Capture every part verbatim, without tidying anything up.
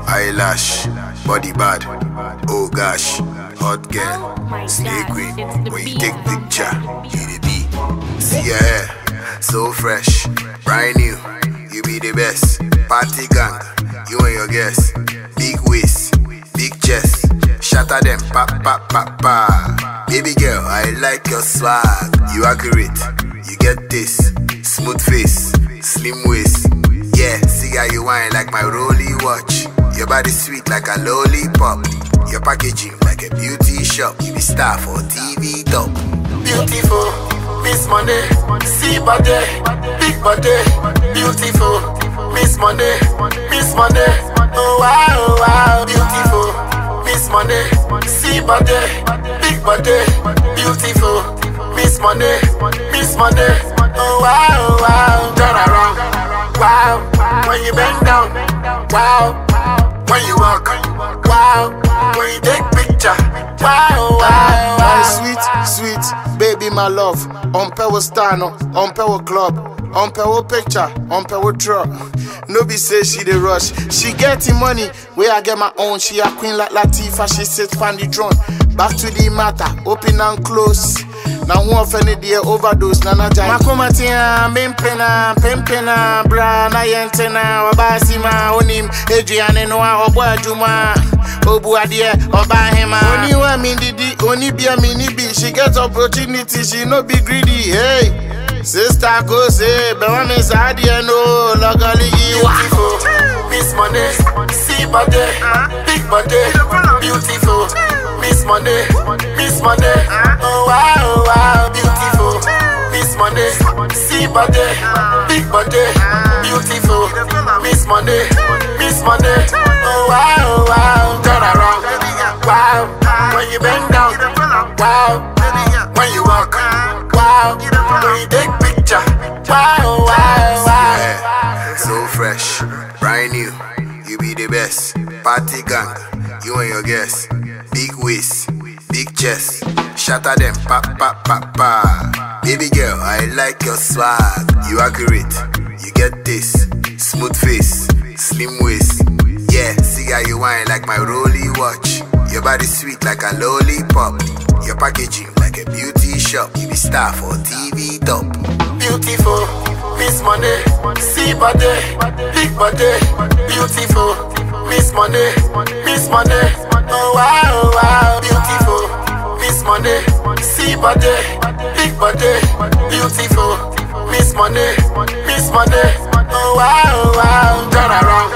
eyelash, body bad, oh gosh, hot girl, slay queen. When you take picture, you the be. See your hair, so fresh, brand new. You be the best. Party gang, you and your guests. Big waist, big chest, shatter them, pa pa pa pa. Baby girl, I like your swag. You accurate, you get this. Smooth face, slim waist. Yeah, see how you whine like my rolly watch. Your body sweet like a lollipop. Your packaging like a beauty shop. You be star for T V top. Beautiful, Miss Money. See body, big body. Beautiful, Miss Money, Miss Money. Oh wow, oh, wow. Beautiful, Miss Money. See body, big body. Beautiful, Miss Money, Miss Money. Oh wow, oh, wow. Turn around, wow. When you bend down, wow. When you walk, wow. When you take picture, wow, wow, wow. Sweet, sweet, baby, my love. On Pewo Star, no, on Pewo Club, on Pewo Picture, on Pewo Truck. No be say she the rush. She getting money, where I get my own. She a queen like Latifah, she sits on the throne. Back to the matter, open and close. Now who offended the overdose, nana jai. Makumatia, Mimpena, Pimpena, Bra, Nayentena, Obasima, Onim, Adrian, Noa, Obuajuma, Obuadia, Obahema. Only one minidi, only be a mini B. She gets opportunity, she no be greedy. Hey, sister, go say, Bewan is Adia, no, Logali. Beautiful, Miss Money, see body, big body, beautiful. Miss Money, Miss Money, oh wow, oh wow, beautiful. Miss Money, see body, big body, beautiful. Miss Money, Miss Money, oh wow, oh wow. Turn around, wow. When you bend down, wow. When you walk, wow. When you take picture, wow, wow, wow. Yeah, so fresh, brand new. You be the best. Party gang, you and your guests. Big waist, big chest, shatter them, pa pa pa pa. Baby girl, I like your swag. You accurate, you get this. Smooth face, slim waist. Yeah, see how you whine like my rolly watch. Your body sweet like a lollipop. Your packaging like a beauty shop. You be star for T V top. Beautiful, Miss Money, see body, big body, beautiful. Miss Money, Miss Money, oh wow, oh wow, beautiful. Miss Money, see body, big body, beautiful. Miss Money, Miss Money, oh wow, oh wow. Turn around,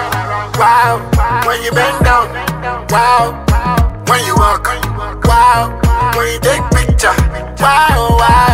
wow. When you bend down, wow. When you walk, wow. When you take picture, wow, wow.